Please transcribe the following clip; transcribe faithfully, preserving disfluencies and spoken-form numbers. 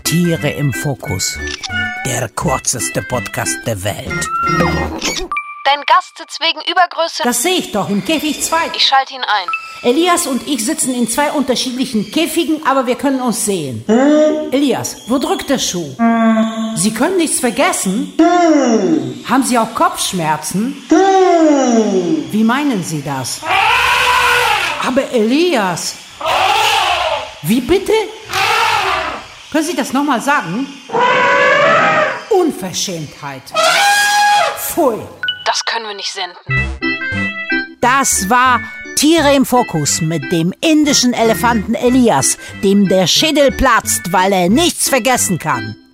Tiere im Fokus. Der kürzeste Podcast der Welt. Dein Gast sitzt wegen Übergröße... Das sehe ich doch, im Käfig zwei. Ich schalte ihn ein. Elias und ich sitzen in zwei unterschiedlichen Käfigen, aber wir können uns sehen. Hm? Elias, wo drückt der Schuh? Hm. Sie können nichts vergessen? Hm. Haben Sie auch Kopfschmerzen? Hm. Wie meinen Sie das? Aber Elias... Wie bitte? Können Sie das nochmal sagen? Unverschämtheit. Pfui. Das können wir nicht senden. Das war Tiere im Fokus mit dem indischen Elefanten Elias, dem der Schädel platzt, weil er nichts vergessen kann.